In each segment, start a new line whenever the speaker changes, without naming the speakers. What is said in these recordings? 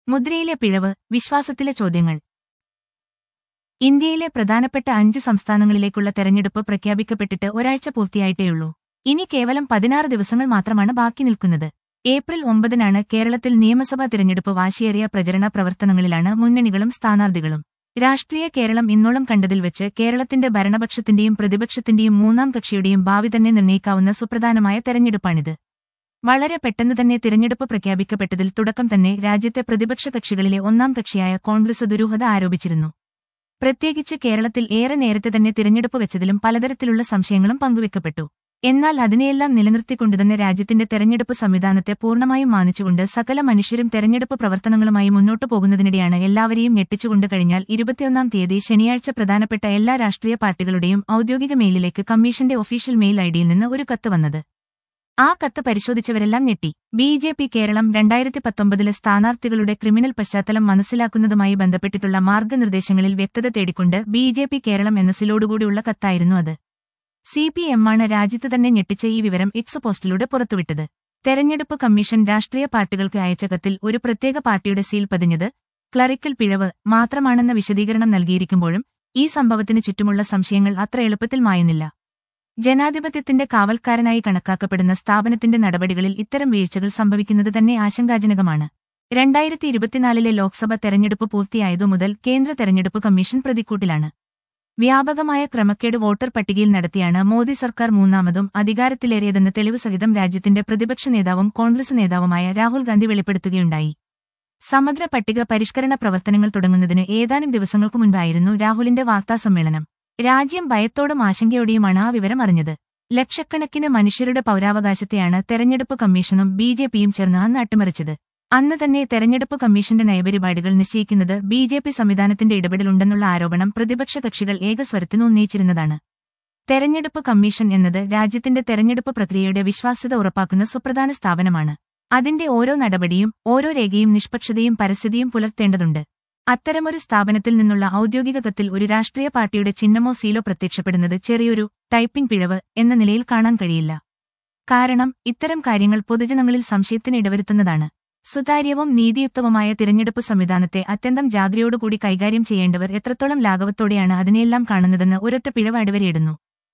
മുദ്രയിലെ പിഴവ്, വിശ്വാസത്തിലെ ചോദ്യങ്ങൾ. ഇന്ത്യയിലെ പ്രധാനപ്പെട്ട 5 സംസ്ഥാനങ്ങളിലേക്കുള്ള തെരഞ്ഞെടുപ്പ് പ്രഖ്യാപിക്കപ്പെട്ടിട്ട് ഒരാഴ്ച പൂർത്തിയായിട്ടേയുള്ളൂ. ഇനി കേവലം 16 ദിവസങ്ങൾ മാത്രമാണ് ബാക്കി നിൽക്കുന്നത്. ഏപ്രിൽ 9-നാണ് കേരളത്തിൽ നിയമസഭാ തിരഞ്ഞെടുപ്പ്. വാശിയേറിയ പ്രചരണ പ്രവർത്തനങ്ങളിലാണ് മുന്നണികളും സ്ഥാനാർത്ഥികളും. രാഷ്ട്രീയ കേരളം ഇന്നോളം കണ്ടതിൽ വെച്ച് കേരളത്തിന്റെ ഭരണപക്ഷത്തിന്റെയും പ്രതിപക്ഷത്തിന്റെയും മൂന്നാം കക്ഷിയുടെയും ഭാവി തന്നെ നിർണ്ണയിക്കാവുന്ന സുപ്രധാനമായ തെരഞ്ഞെടുപ്പാണിത്. വളരെ പെട്ടെന്ന് തന്നെ തിരഞ്ഞെടുപ്പ് പ്രഖ്യാപിക്കപ്പെട്ടതിൽ തുടക്കം തന്നെ രാജ്യത്തെ പ്രതിപക്ഷ കക്ഷികളിലെ ഒന്നാം കക്ഷിയായ കോൺഗ്രസ് ദുരൂഹത ആരോപിച്ചിരുന്നു. പ്രത്യേകിച്ച് കേരളത്തിൽ ഏറെ നേരത്തെ തന്നെ തിരഞ്ഞെടുപ്പ് വെച്ചതിലും പലതരത്തിലുള്ള സംശയങ്ങളും പങ്കുവെക്കപ്പെട്ടു. എന്നാൽ അതിനെയെല്ലാം നിലനിർത്തിക്കൊണ്ടുതന്നെ രാജ്യത്തിന്റെ തെരഞ്ഞെടുപ്പ് സംവിധാനത്തെ പൂർണ്ണമായും മാനിച്ചുകൊണ്ട് സകല മനുഷ്യരും തെരഞ്ഞെടുപ്പ് പ്രവർത്തനങ്ങളുമായി മുന്നോട്ടു പോകുന്നതിനിടെയാണ് എല്ലാവരെയും ഞെട്ടിച്ചുകൊണ്ട് കഴിഞ്ഞാൽ 21-ാം തീയതി ശനിയാഴ്ച പ്രധാനപ്പെട്ട എല്ലാ രാഷ്ട്രീയ പാർട്ടികളുടെയും ഔദ്യോഗിക മെയിലിലേക്ക് കമ്മീഷന്റെ ഒഫീഷ്യൽ മെയിൽ ഐഡിയിൽ നിന്ന് ഒരു കത്ത് വന്നത്. ആ കത്ത് പരിശോധിച്ചവരെല്ലാം ഞെട്ടി. ബി.ജെ.പി. കേരളം 2019 സ്ഥാനാർത്ഥികളുടെ ക്രിമിനൽ പശ്ചാത്തലം മനസ്സിലാക്കുന്നതുമായി ബന്ധപ്പെട്ടിട്ടുള്ള മാർഗനിർദ്ദേശങ്ങളിൽ വ്യക്തത തേടിക്കൊണ്ട് ബി.ജെ.പി. കേരളം എന്ന സിലോടുകൂടിയുള്ള കത്തായിരുന്നു അത്. CPM-ആണ് രാജ്യത്ത് തന്നെ ഞെട്ടിച്ച ഈ വിവരം എക്സ് പോസ്റ്റിലൂടെ പുറത്തുവിട്ടത്. തെരഞ്ഞെടുപ്പ് കമ്മീഷൻ രാഷ്ട്രീയ പാർട്ടികൾക്ക് അയച്ച കത്തിൽ ഒരു പ്രത്യേക പാർട്ടിയുടെ സീൽ പതിഞ്ഞത് ക്ലറിക്കൽ പിഴവ് മാത്രമാണെന്ന വിശദീകരണം നൽകിയിരിക്കുമ്പോഴും ഈ സംഭവത്തിന് ചുറ്റുമുള്ള സംശയങ്ങൾ അത്ര എളുപ്പത്തിൽ മായുന്നില്ല. ജനാധിപത്യത്തിന്റെ കാവൽക്കാരനായി കണക്കാക്കപ്പെടുന്ന സ്ഥാപനത്തിന്റെ നടപടികളിൽ ഇത്തരം വീഴ്ചകൾ സംഭവിക്കുന്നത് തന്നെ ആശങ്കാജനകമാണ്. 2024-ലെ ലോക്സഭ തെരഞ്ഞെടുപ്പ് പൂർത്തിയായതു മുതൽ കേന്ദ്ര തെരഞ്ഞെടുപ്പ് കമ്മീഷൻ പ്രതിക്കൂട്ടിലാണ്. വ്യാപകമായ ക്രമക്കേട് വോട്ടർ പട്ടികയിൽ നടത്തിയാണ് മോദി സർക്കാർ മൂന്നാമതും അധികാരത്തിലേറിയതെന്ന് തെളിവ് സഹിതം രാജ്യത്തിന്റെ പ്രതിപക്ഷ നേതാവും കോൺഗ്രസ് നേതാവുമായ രാഹുൽ ഗാന്ധി വെളിപ്പെടുത്തുകയുണ്ടായി. സമഗ്ര പട്ടിക പരിഷ്കരണ പ്രവർത്തനങ്ങൾ തുടങ്ങുന്നതിന് ഏതാനും ദിവസങ്ങൾക്കു മുൻപായിരുന്നു രാഹുലിന്റെ വാർത്താസമ്മേളനം. രാജ്യം ഭയത്തോടും ആശങ്കയോടെയുമാണ് ആ വിവരം അറിഞ്ഞത്. ലക്ഷക്കണക്കിന് മനുഷ്യരുടെ പൗരാവകാശത്തെയാണ് തെരഞ്ഞെടുപ്പ് കമ്മീഷനും ബി.ജെ.പിയും ചേർന്ന് അന്ന് അട്ടിമറിച്ചത്. അന്ന് തന്നെ തെരഞ്ഞെടുപ്പ് കമ്മീഷന്റെ നയപരിപാടികൾ നിശ്ചയിക്കുന്നത് ബി.ജെ.പി. സംവിധാനത്തിന്റെ ഇടപെടലുണ്ടെന്നുള്ള ആരോപണം പ്രതിപക്ഷ കക്ഷികൾ ഏകസ്വരത്തിന് ഉന്നയിച്ചിരുന്നതാണ്. തെരഞ്ഞെടുപ്പ് കമ്മീഷൻ എന്നത് രാജ്യത്തിന്റെ തെരഞ്ഞെടുപ്പ് പ്രക്രിയയുടെ വിശ്വാസ്യത ഉറപ്പാക്കുന്ന സുപ്രധാന സ്ഥാപനമാണ്. അതിന്റെ ഓരോ നടപടിയും ഓരോ രേഖയും നിഷ്പക്ഷതയും പരസ്യതയും പുലർത്തേണ്ടതുണ്ട്. അത്തരമൊരു സ്ഥാപനത്തിൽ നിന്നുള്ള ഔദ്യോഗിക കത്തിൽ ഒരു രാഷ്ട്രീയ പാർട്ടിയുടെ ചിഹ്നമോ സീലോ പ്രത്യക്ഷപ്പെടുന്നത് ചെറിയൊരു ടൈപ്പിംഗ് പിഴവ് എന്ന നിലയിൽ കാണാൻ കഴിയില്ല. കാരണം ഇത്തരം കാര്യങ്ങൾ പൊതുജനങ്ങളിൽ സംശയത്തിന് ഇടവരുത്തുന്നതാണ്. സുതാര്യവും നീതിയുക്തവുമായ തിരഞ്ഞെടുപ്പ് സംവിധാനത്തെ അത്യന്തം ജാഗ്രതയോടുകൂടി കൈകാര്യം ചെയ്യേണ്ടവർ എത്രത്തോളം ലാഘവത്തോടെയാണ് അതിനെയെല്ലാം കാണുന്നതെന്ന് ഒരൊറ്റ പിഴവ് അടിവരയിടുന്നു.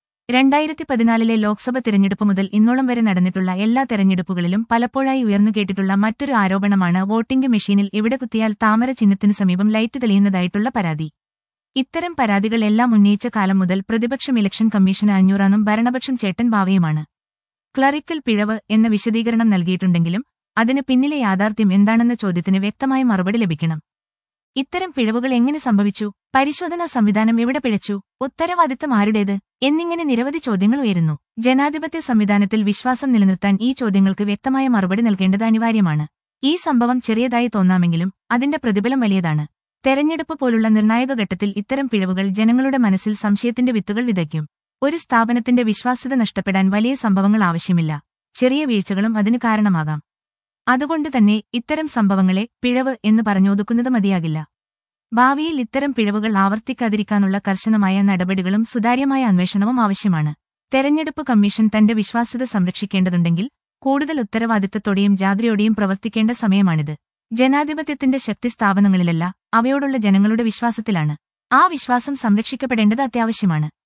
2014-ലെ ലോക്സഭ തിരഞ്ഞെടുപ്പ് മുതൽ ഇന്നോളം വരെ നടന്നിട്ടുള്ള എല്ലാ തെരഞ്ഞെടുപ്പുകളിലും പലപ്പോഴായി ഉയർന്നുകേട്ടിട്ടുള്ള മറ്റൊരു ആരോപണമാണ് വോട്ടിംഗ് മെഷീനിൽ എവിടെ കുത്തിയാൽ താമര ചിഹ്നത്തിനു സമീപം ലൈറ്റ് തെളിയുന്നതായിട്ടുള്ള പരാതി. ഇത്തരം പരാതികൾ എല്ലാം ഉന്നയിച്ച കാലം മുതൽ പ്രതിപക്ഷം ഇലക്ഷൻ കമ്മീഷന് 500-നും ഭരണപക്ഷം ചേട്ടൻ ബാവയുമാണ്. ക്ലറിക്കൽ പിഴവ് എന്ന വിശദീകരണം നൽകിയിട്ടുണ്ടെങ്കിലും അതിന് പിന്നിലെ യാഥാർത്ഥ്യം എന്താണെന്ന ചോദ്യത്തിന് വ്യക്തമായ മറുപടി ലഭിക്കണം. ഇത്തരം പിഴവുകൾ എങ്ങനെ സംഭവിച്ചു? പരിശോധനാ സംവിധാനം എവിടെ പിഴച്ചു? ഉത്തരവാദിത്തം ആരുടേത്? എന്നിങ്ങനെ നിരവധി ചോദ്യങ്ങൾ ഉയരുന്നു. ജനാധിപത്യ സംവിധാനത്തിൽ വിശ്വാസം നിലനിർത്താൻ ഈ ചോദ്യങ്ങൾക്ക് വ്യക്തമായ മറുപടി നൽകേണ്ടത് അനിവാര്യമാണ്. ഈ സംഭവം ചെറിയതായി തോന്നാമെങ്കിലും അതിന്റെ പ്രതിഫലം വലിയതാണ്. തെരഞ്ഞെടുപ്പ് പോലുള്ള നിർണായക ഘട്ടത്തിൽ ഇത്തരം പിഴവുകൾ ജനങ്ങളുടെ മനസ്സിൽ സംശയത്തിന്റെ വിത്തുകൾ വിതയ്ക്കും. ഒരു സ്ഥാപനത്തിന്റെ വിശ്വാസ്യത നഷ്ടപ്പെടാൻ വലിയ സംഭവങ്ങൾ ആവശ്യമില്ല. ചെറിയ വീഴ്ചകളും അതിന് കാരണമാകാം. അതുകൊണ്ട് തന്നെ ഇത്തരം സംഭവങ്ങളെ പിഴവ് എന്ന് പറഞ്ഞൊതുക്കുന്നത് മതിയാകില്ല. ഭാവിയിൽ ഇത്തരം പിഴവുകൾ ആവർത്തിക്കാതിരിക്കാനുള്ള കർശനമായ നടപടികളും സുതാര്യമായ അന്വേഷണവും ആവശ്യമാണ്. തെരഞ്ഞെടുപ്പ് കമ്മീഷൻ തന്റെ വിശ്വാസ്യത സംരക്ഷിക്കേണ്ടതുണ്ടെങ്കിൽ കൂടുതൽ ഉത്തരവാദിത്തത്തോടെയും ജാഗ്രതയോടെയും പ്രവർത്തിക്കേണ്ട സമയമാണിത്. ജനാധിപത്യത്തിന്റെ ശക്തി സ്ഥാപനങ്ങളിലല്ല, അവയോടുള്ള ജനങ്ങളുടെ വിശ്വാസത്തിലാണ്. ആ വിശ്വാസം സംരക്ഷിക്കപ്പെടേണ്ടത് അത്യാവശ്യമാണ്.